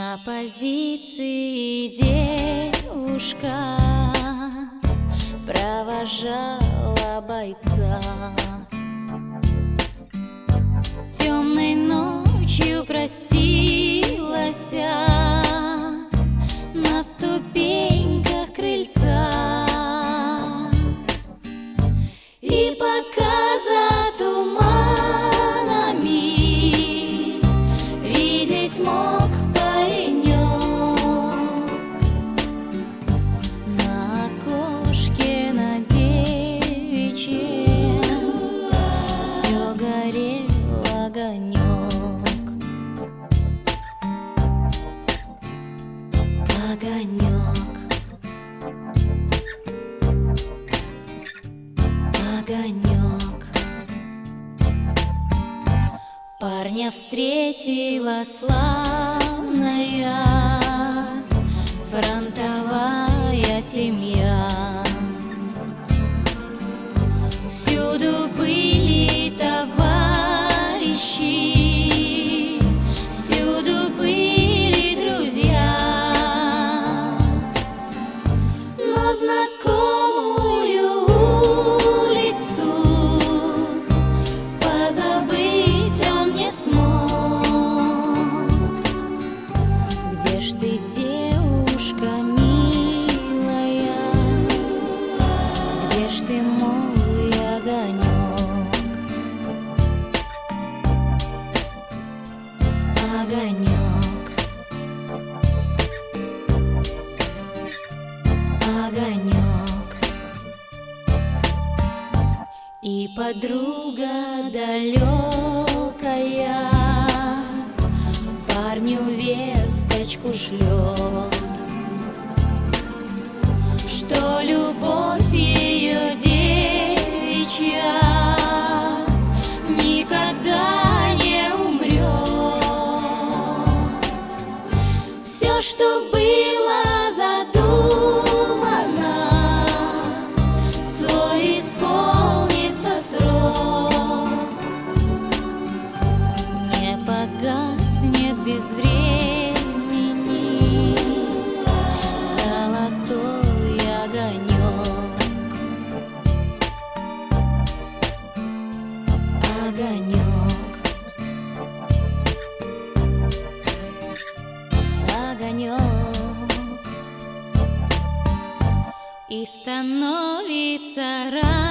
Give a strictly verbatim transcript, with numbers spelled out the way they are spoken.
На позиции девушка провожала бойца. Темной ночью простилась на ступеньках крыльца. И пока за туманами видеть мог паренек, на окошке на девичьем все горел огонек. Огонек, огонек. Парня встретила славная фронтовая семья. Всюду были товарищи, всюду были друзья. Но знакомую улицу позабыть он не смог. Где ж ты, девушка милая, где ж ты, мой огонек? Огонек, огонек. И подруга далекая парню весточку шлет, что любовь ее девичья никогда не умрет. Все, что было задумано, свой исполнится срок. Не погаснет без времени золотой огонек. Огонек, огонек. И становится рано.